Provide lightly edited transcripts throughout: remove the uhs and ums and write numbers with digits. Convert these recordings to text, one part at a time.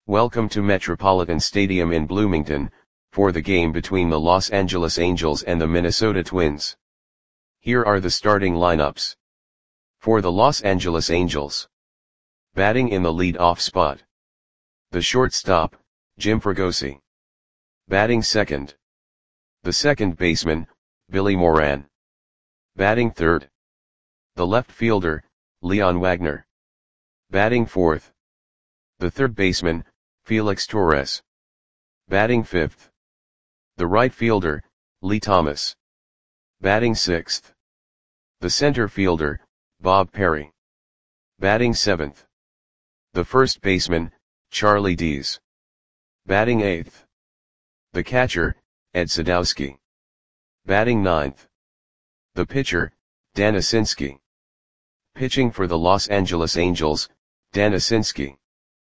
Welcome to Metropolitan Stadium in Bloomington, for the game between the Los Angeles Angels and the Minnesota Twins. Here are the starting lineups. For the Los Angeles Angels. Batting in the lead-off spot. The shortstop, Jim Fregosi. Batting second. The second baseman, Billy Moran. Batting third. The left fielder, Leon Wagner. Batting fourth. The third baseman, Felix Torres. Batting fifth. The right fielder, Lee Thomas. Batting sixth. The center fielder, Bob Perry. Batting seventh. The first baseman, Charlie Dees. Batting eighth. The catcher, Ed Sadowski. Batting ninth. The pitcher, Dan Asinski. Pitching for the Los Angeles Angels, Dan Asinski.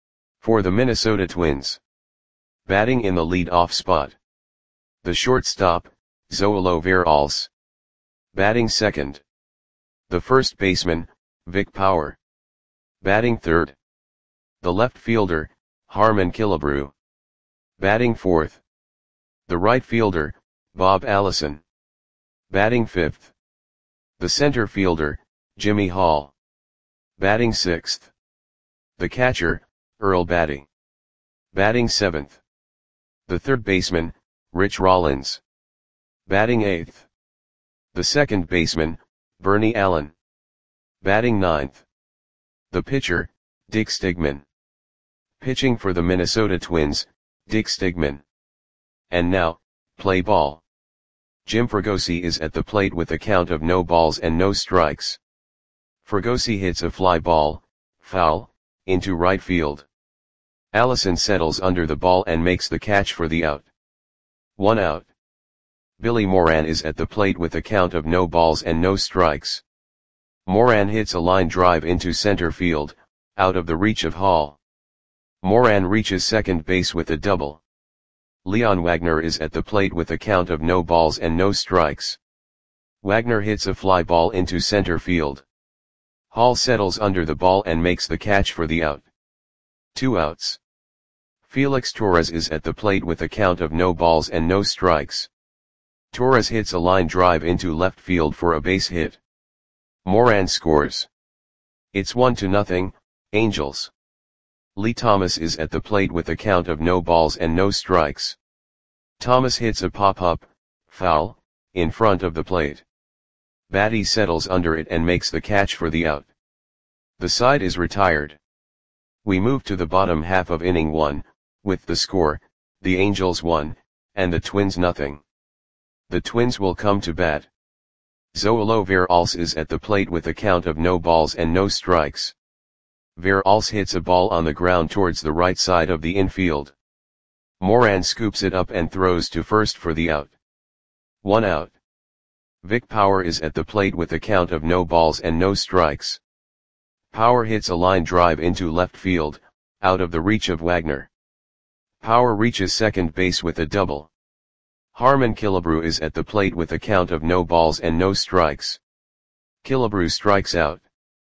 For the Minnesota Twins. Batting in the lead-off spot. The shortstop, Zoilo Veralles. Batting second. The first baseman, Vic Power. Batting third. The left fielder, Harmon Killebrew. Batting fourth. The right fielder, Bob Allison. Batting fifth. The center fielder, Jimmy Hall. Batting sixth. The catcher, Earl Batty. Batting seventh. The third baseman, Rich Rollins. Batting eighth. The second baseman, Bernie Allen. Batting ninth. The pitcher, Dick Stigman. Pitching for the Minnesota Twins, Dick Stigman. And now, play ball. Jim Fregosi is at the plate with a count of no balls and no strikes. Fregosi hits a fly ball, foul, into right field. Allison settles under the ball and makes the catch for the out. 1 out. Billy Moran is at the plate with a count of no balls and no strikes. Moran hits a line drive into center field, out of the reach of Hall. Moran reaches second base with a double. Leon Wagner is at the plate with a count of no balls and no strikes. Wagner hits a fly ball into center field. Hall settles under the ball and makes the catch for the out. 2 outs. Felix Torres is at the plate with a count of no balls and no strikes. Torres hits a line drive into left field for a base hit. Moran scores. It's 1-0, Angels. Lee Thomas is at the plate with a count of no balls and no strikes. Thomas hits a pop-up, foul, in front of the plate. Batty settles under it and makes the catch for the out. The side is retired. We move to the bottom half of inning 1, with the score, the Angels 1, and the Twins 0. The Twins will come to bat. Zoilo Veralles is at the plate with a count of no balls and no strikes. Veralles hits a ball on the ground towards the right side of the infield. Moran scoops it up and throws to first for the out. 1 out. Vic Power is at the plate with a count of no balls and no strikes. Power hits a line drive into left field, out of the reach of Wagner. Power reaches second base with a double. Harmon Killebrew is at the plate with a count of no balls and no strikes. Killebrew strikes out.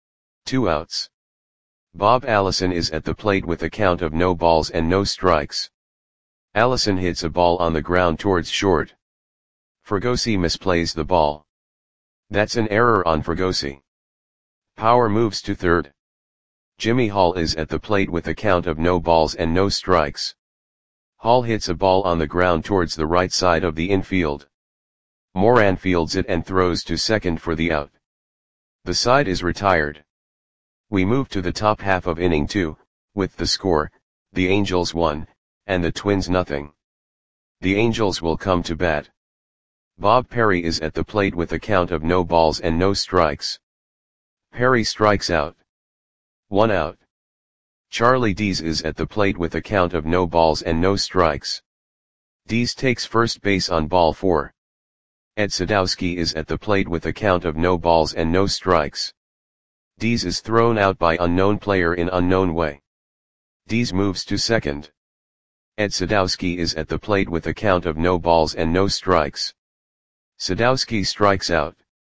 2 outs. Bob Allison is at the plate with a count of no balls and no strikes. Allison hits a ball on the ground towards short. Fregosi misplays the ball. That's an error on Fregosi. Power moves to third. Jimmy Hall is at the plate with a count of no balls and no strikes. Hall hits a ball on the ground towards the right side of the infield. Moran fields it and throws to second for the out. The side is retired. We move to the top half of inning 2, with the score, the Angels 1, and the Twins 0. The Angels will come to bat. Bob Perry is at the plate with a count of no balls and no strikes. Perry strikes out. 1 out. Charlie Dees is at the plate with a count of no balls and no strikes. Dees takes first base on ball 4. Ed Sadowski is at the plate with a count of no balls and no strikes. Dees is thrown out by unknown player in unknown way. Dees moves to second. Ed Sadowski is at the plate with a count of no balls and no strikes. Sadowski strikes out.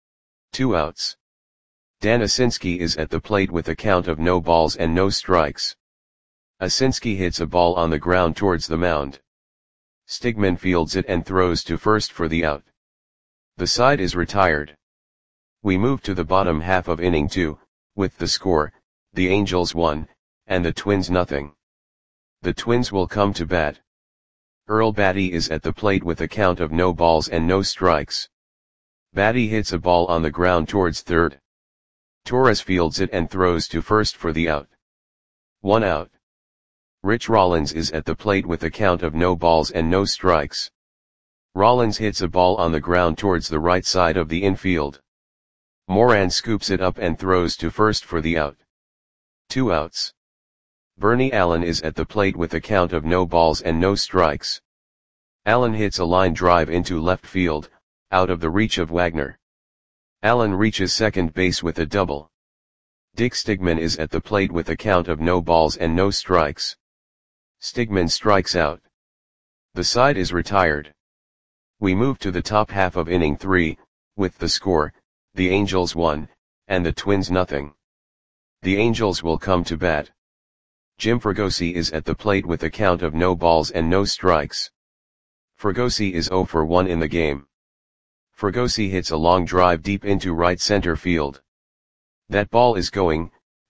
2 outs. Dan Asinski is at the plate with a count of no balls and no strikes. Asinski hits a ball on the ground towards the mound. Stigman fields it and throws to first for the out. The side is retired. We move to the bottom half of inning 2, with the score, the Angels 1, and the Twins nothing. The Twins will come to bat. Earl Batty is at the plate with a count of no balls and no strikes. Batty hits a ball on the ground towards third. Torres fields it and throws to first for the out. 1 out. Rich Rollins is at the plate with a count of no balls and no strikes. Rollins hits a ball on the ground towards the right side of the infield. Moran scoops it up and throws to first for the out. 2 outs. Bernie Allen is at the plate with a count of no balls and no strikes. Allen hits a line drive into left field, out of the reach of Wagner. Allen reaches second base with a double. Dick Stigman is at the plate with a count of no balls and no strikes. Stigman strikes out. The side is retired. We move to the top half of inning 3, with the score, the Angels 1, and the Twins nothing. The Angels will come to bat. Jim Fregosi is at the plate with a count of no balls and no strikes. Fregosi is 0 for 1 in the game. Fregosi hits a long drive deep into right center field. That ball is going,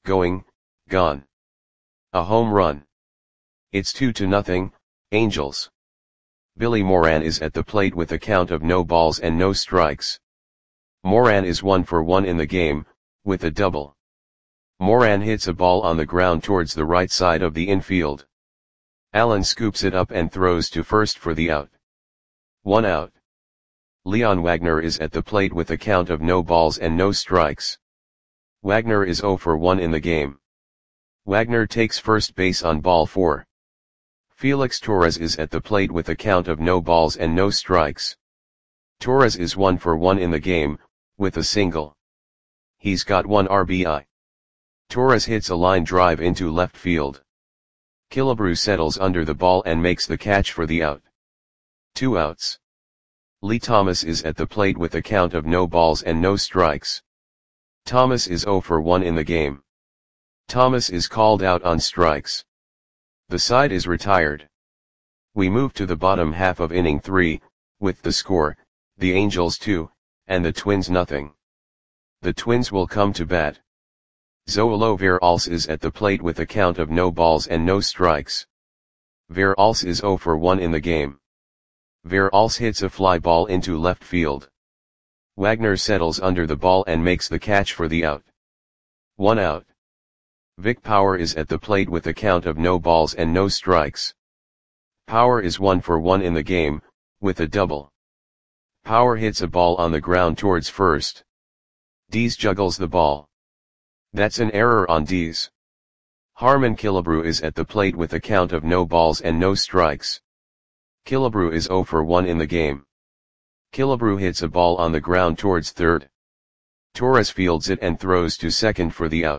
gone. A home run. It's 2-0, Angels. Billy Moran is at the plate with a count of no balls and no strikes. Moran is 1 for 1 in the game, with a double. Moran hits a ball on the ground towards the right side of the infield. Allen scoops it up and throws to first for the out. 1 out. Leon Wagner is at the plate with a count of no balls and no strikes. Wagner is 0 for 1 in the game. Wagner takes first base on ball 4. Felix Torres is at the plate with a count of no balls and no strikes. Torres is 1 for 1 in the game, with a single. He's got 1 RBI. Torres hits a line drive into left field. Killebrew settles under the ball and makes the catch for the out. 2 outs. Lee Thomas is at the plate with a count of no balls and no strikes. Thomas is 0 for 1 in the game. Thomas is called out on strikes. The side is retired. We move to the bottom half of inning 3, with the score, the Angels 2, and the Twins nothing. The Twins will come to bat. Zoilo Veralce is at the plate with a count of no balls and no strikes. Veralce is 0 for 1 in the game. Veralce hits a fly ball into left field. Wagner settles under the ball and makes the catch for the out. 1 out. Vic Power is at the plate with a count of no balls and no strikes. Power is 1 for 1 in the game, with a double. Power hits a ball on the ground towards first. Dees juggles the ball. That's an error on Dees. Harmon Killebrew is at the plate with a count of no balls and no strikes. Killebrew is 0 for 1 in the game. Killebrew hits a ball on the ground towards third. Torres fields it and throws to second for the out.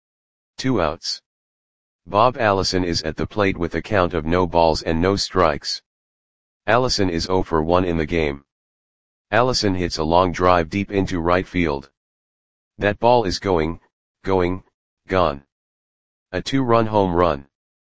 2 outs. Bob Allison is at the plate with a count of no balls and no strikes. Allison is 0 for 1 in the game. Allison hits a long drive deep into right field. That ball is going, gone. A 2-run home run.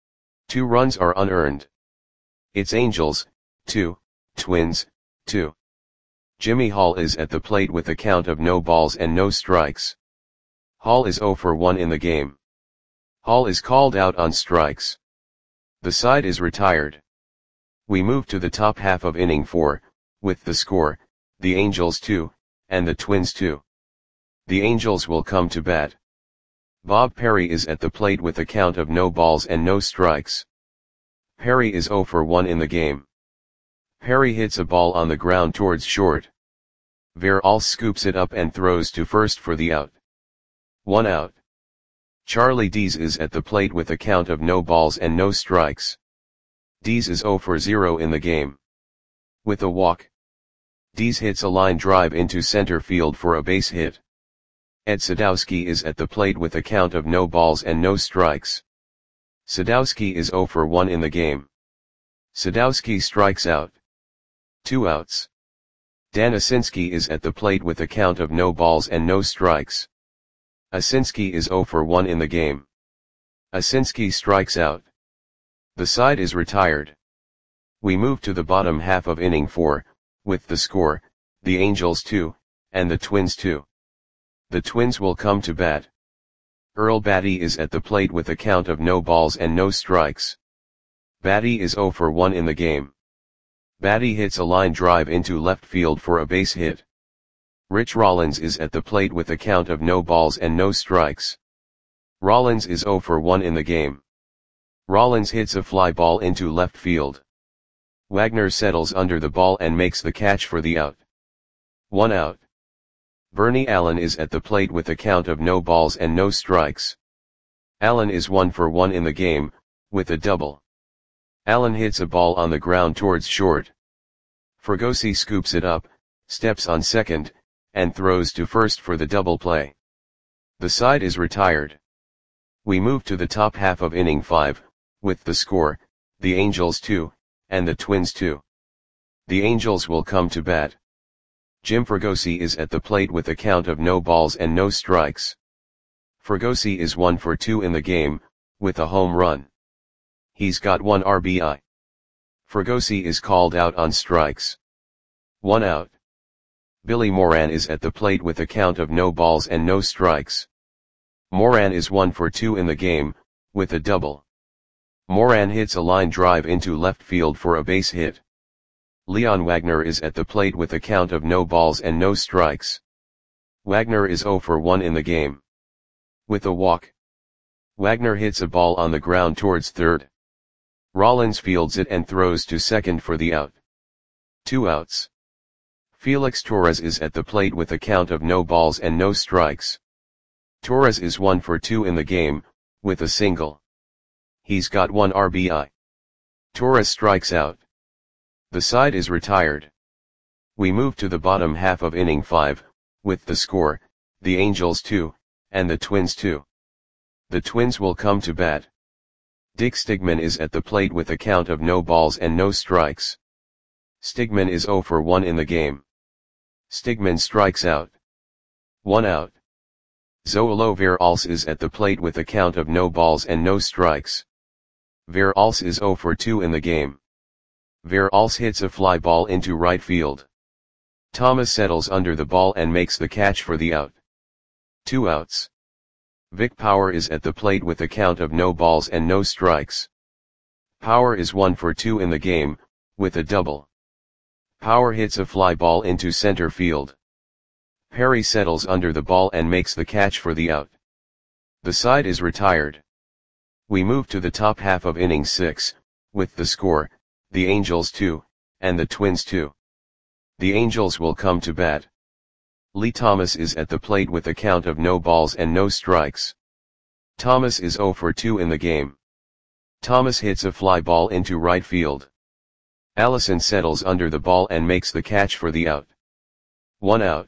2 runs are unearned. It's Angels, 2, Twins, 2. Jimmy Hall is at the plate with a count of no balls and no strikes. Hall is 0 for 1 in the game. Hall is called out on strikes. The side is retired. We move to the top half of inning 4, with the score, the Angels 2, and the Twins 2. The Angels will come to bat. Bob Perry is at the plate with a count of no balls and no strikes. Perry is 0 for 1 in the game. Perry hits a ball on the ground towards short. Veralce scoops it up and throws to first for the out. 1 out. Charlie Dees is at the plate with a count of no balls and no strikes. Dees is 0 for 0 in the game. With a walk. Dees hits a line drive into center field for a base hit. Ed Sadowski is at the plate with a count of no balls and no strikes. Sadowski is 0 for 1 in the game. Sadowski strikes out. 2 outs. Dan Asinski is at the plate with a count of no balls and no strikes. Asinski is 0 for 1 in the game. Asinski strikes out. The side is retired. We move to the bottom half of inning 4, with the score, the Angels 2, and the Twins 2. The Twins will come to bat. Earl Batty is at the plate with a count of no balls and no strikes. Batty is 0 for 1 in the game. Batty hits a line drive into left field for a base hit. Rich Rollins is at the plate with a count of no balls and no strikes. Rollins is 0 for 1 in the game. Rollins hits a fly ball into left field. Wagner settles under the ball and makes the catch for the out. 1 out. Bernie Allen is at the plate with a count of no balls and no strikes. Allen is 1 for 1 in the game, with a double. Allen hits a ball on the ground towards short. Fregosi scoops it up, steps on second, and throws to first for the double play. The side is retired. We move to the top half of inning 5, with the score, the Angels 2, and the Twins 2. The Angels will come to bat. Jim Fregosi is at the plate with a count of no balls and no strikes. Fregosi is 1 for 2 in the game, with a home run. He's got 1 RBI. Fregosi is called out on strikes. 1 out. Billy Moran is at the plate with a count of no balls and no strikes. Moran is 1 for 2 in the game, with a double. Moran hits a line drive into left field for a base hit. Leon Wagner is at the plate with a count of no balls and no strikes. Wagner is 0 for 1 in the game. With a walk. Wagner hits a ball on the ground towards third. Rollins fields it and throws to second for the out. 2 outs. Felix Torres is at the plate with a count of no balls and no strikes. Torres is 1 for 2 in the game, with a single. He's got 1 RBI. Torres strikes out. The side is retired. We move to the bottom half of inning 5, with the score, the Angels 2, and the Twins 2. The Twins will come to bat. Dick Stigman is at the plate with a count of no balls and no strikes. Stigman is 0 for 1 in the game. Stigman strikes out. 1 out. Zoilo Veralce is at the plate with a count of no balls and no strikes. Veralce is 0 for 2 in the game. Veralce hits a fly ball into right field. Thomas settles under the ball and makes the catch for the out. 2 outs. Vic Power is at the plate with a count of no balls and no strikes. Power is 1 for 2 in the game, with a double. Power hits a fly ball into center field. Perry settles under the ball and makes the catch for the out. The side is retired. We move to the top half of inning 6, with the score, the Angels 2, and the Twins 2. The Angels will come to bat. Lee Thomas is at the plate with a count of no balls and no strikes. Thomas is 0 for 2 in the game. Thomas hits a fly ball into right field. Allison settles under the ball and makes the catch for the out. 1 out.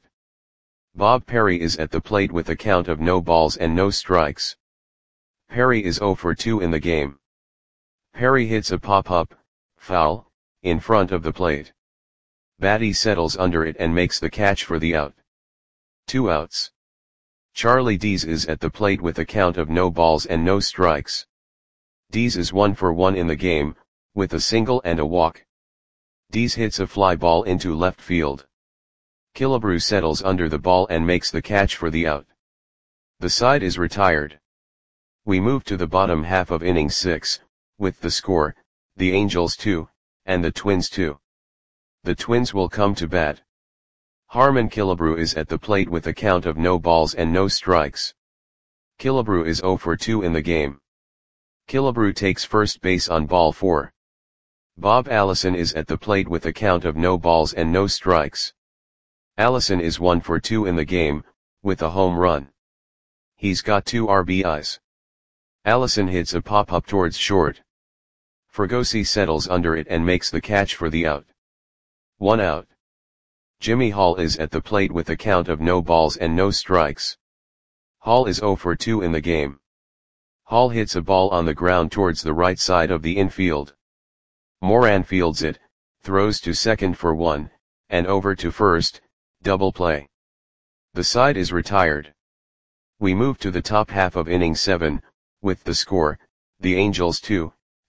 Bob Perry is at the plate with a count of no balls and no strikes. Perry is 0 for 2 in the game. Perry hits a pop-up, foul, in front of the plate. Batty settles under it and makes the catch for the out. 2 outs. Charlie Dees is at the plate with a count of no balls and no strikes. Dees is 1 for 1 in the game, with a single and a walk. Dees hits a fly ball into left field. Killebrew settles under the ball and makes the catch for the out. The side is retired. We move to the bottom half of inning 6, with the score, the Angels 2, and the Twins 2. The Twins will come to bat. Harmon Killebrew is at the plate with a count of no balls and no strikes. Killebrew is 0 for 2 in the game. Killebrew takes first base on ball 4. Bob Allison is at the plate with a count of no balls and no strikes. Allison is 1 for 2 in the game, with a home run. He's got 2 RBIs. Allison hits a pop-up towards short. Fregosi settles under it and makes the catch for the out. 1 out. Jimmy Hall is at the plate with a count of no balls and no strikes. Hall is 0 for 2 in the game. Hall hits a ball on the ground towards the right side of the infield. Moran fields it, throws to second for 1, and over to first, double play. The side is retired. We move to the top half of inning 7, with the score, the Angels 2,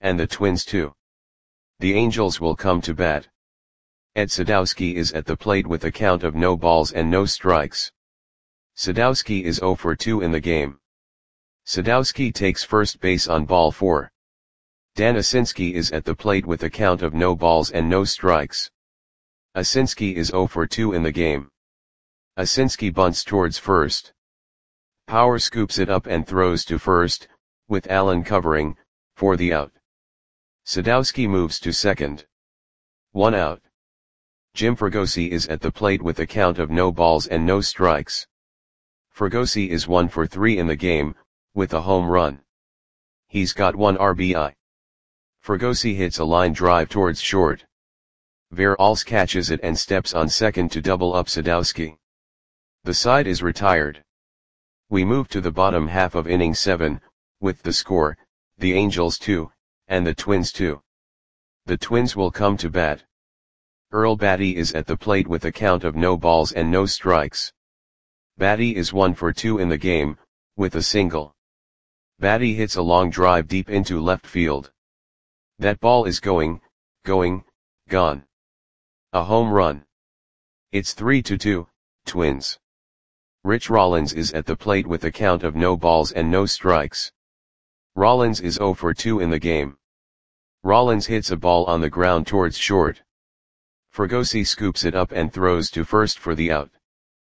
and the Twins 2. The Angels will come to bat. Ed Sadowski is at the plate with a count of no balls and no strikes. Sadowski is 0 for 2 in the game. Sadowski takes first base on ball 4. Dan Asinski is at the plate with a count of no balls and no strikes. Asinski is 0 for 2 in the game. Asinski bunts towards first. Power scoops it up and throws to first, with Allen covering, for the out. Sadowski moves to second. 1 out. Jim Fregosi is at the plate with a count of no balls and no strikes. Fregosi is 1 for 3 in the game, with a home run. He's got 1 RBI. Fregosi hits a line drive towards short. Veralls catches it and steps on second to double up Sadowski. The side is retired. We move to the bottom half of inning 7, with the score, the Angels 2, and the Twins 2. The Twins will come to bat. Earl Batty is at the plate with a count of no balls and no strikes. Batty is 1 for 2 in the game, with a single. Batty hits a long drive deep into left field. That ball is going, gone. A home run. It's 3-2, Twins. Rich Rollins is at the plate with a count of no balls and no strikes. Rollins is 0 for 2 in the game. Rollins hits a ball on the ground towards short. Fregosi scoops it up and throws to first for the out.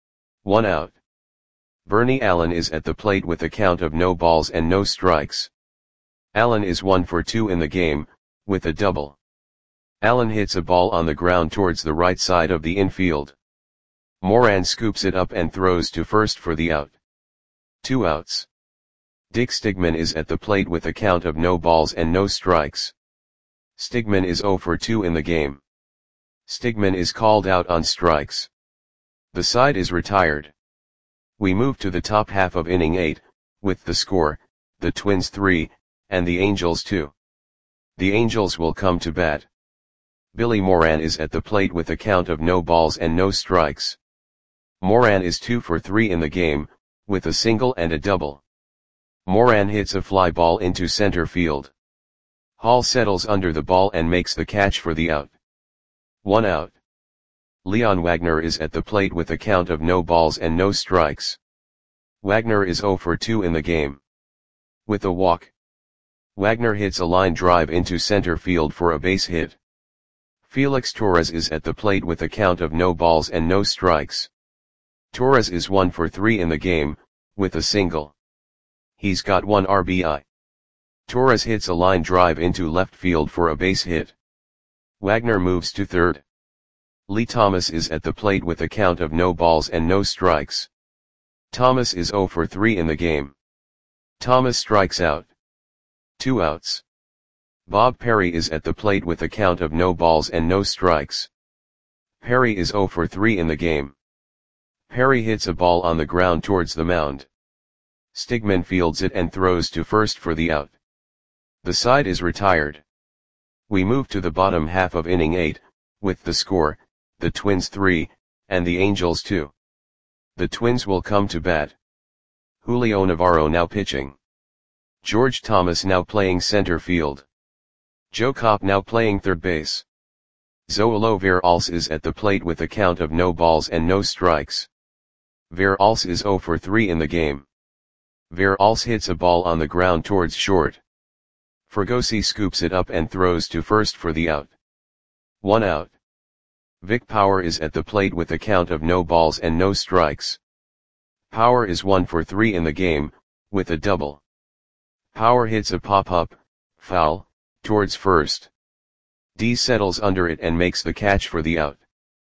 1 out. Bernie Allen is at the plate with a count of no balls and no strikes. Allen is 1 for 2 in the game, with a double. Allen hits a ball on the ground towards the right side of the infield. Moran scoops it up and throws to first for the out. 2 outs. Dick Stigman is at the plate with a count of no balls and no strikes. Stigman is 0 for 2 in the game. Stigman is called out on strikes. The side is retired. We move to the top half of inning 8, with the score, the Twins 3, and the Angels 2. The Angels will come to bat. Billy Moran is at the plate with a count of no balls and no strikes. Moran is 2 for 3 in the game, with a single and a double. Moran hits a fly ball into center field. Hall settles under the ball and makes the catch for the out. 1 out. Leon Wagner is at the plate with a count of no balls and no strikes. Wagner is 0 for 2 in the game. With a walk. Wagner hits a line drive into center field for a base hit. Felix Torres is at the plate with a count of no balls and no strikes. Torres is 1 for 3 in the game, with a single. He's got 1 RBI. Torres hits a line drive into left field for a base hit. Wagner moves to third. Lee Thomas is at the plate with a count of no balls and no strikes. Thomas is 0 for 3 in the game. Thomas strikes out. 2 outs. Bob Perry is at the plate with a count of no balls and no strikes. Perry is 0 for 3 in the game. Perry hits a ball on the ground towards the mound. Stigman fields it and throws to first for the out. The side is retired. We move to the bottom half of inning 8, with the score, the Twins 3, and the Angels 2. The Twins will come to bat. Julio Navarro now pitching. George Thomas now playing center field. Joe Kopp now playing third base. Zoilo Veralls is at the plate with a count of no balls and no strikes. Veralls is 0 for 3 in the game. Veralls hits a ball on the ground towards short. Fregosi scoops it up and throws to first for the out. 1 out. Vic Power is at the plate with a count of no balls and no strikes. Power is 1 for 3 in the game, with a double. Power hits a pop-up, foul, towards first. D settles under it and makes the catch for the out.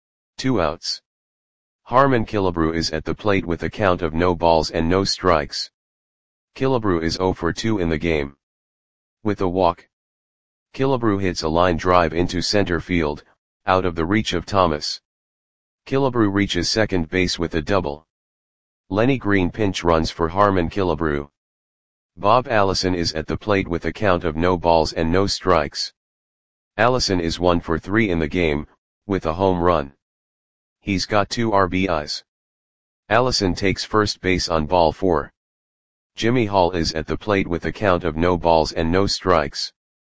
2 outs. Harmon Killebrew is at the plate with a count of no balls and no strikes. Killebrew is 0 for 2 in the game. With a walk. Killebrew hits a line drive into center field, out of the reach of Thomas. Killebrew reaches second base with a double. Lenny Green pinch runs for Harmon Killebrew. Bob Allison is at the plate with a count of no balls and no strikes. Allison is 1 for 3 in the game, with a home run. He's got 2 RBIs. Allison takes first base on ball 4. Jimmy Hall is at the plate with a count of no balls and no strikes.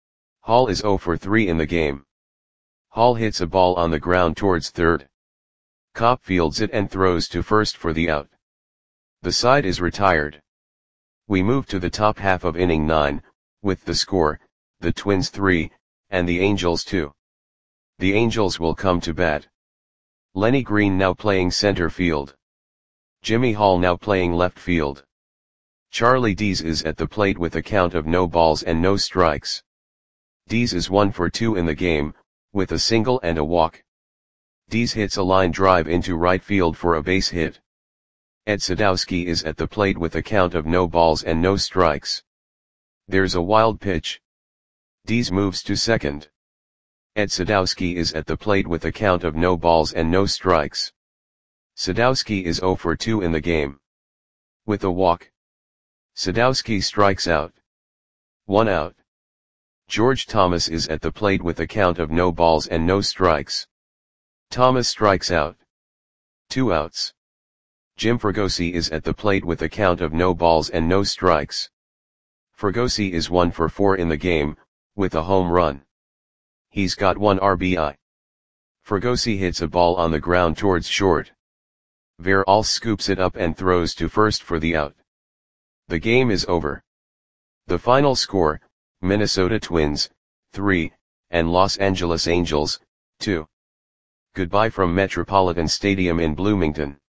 Hall is 0 for 3 in the game. Hall hits a ball on the ground towards third. Copp fields it and throws to first for the out. The side is retired. We move to the top half of inning 9, with the score, the Twins 3, and the Angels 2. The Angels will come to bat. Lenny Green now playing center field. Jimmy Hall now playing left field. Charlie Dees is at the plate with a count of no balls and no strikes. Dees is 1 for 2 in the game, with a single and a walk. Dees hits a line drive into right field for a base hit. Ed Sadowski is at the plate with a count of no balls and no strikes. There's a wild pitch. Dees moves to second. Ed Sadowski is at the plate with a count of no balls and no strikes. Sadowski is 0 for 2 in the game. With a walk. Sadowski strikes out. 1 out. George Thomas is at the plate with a count of no balls and no strikes. Thomas strikes out. 2 outs. Jim Fregosi is at the plate with a count of no balls and no strikes. Fregosi is 1 for 4 in the game, with a home run. He's got 1 RBI. Fregosi hits a ball on the ground towards short. Verall scoops it up and throws to first for the out. The game is over. The final score, Minnesota Twins, 3, and Los Angeles Angels, 2. Goodbye from Metropolitan Stadium in Bloomington.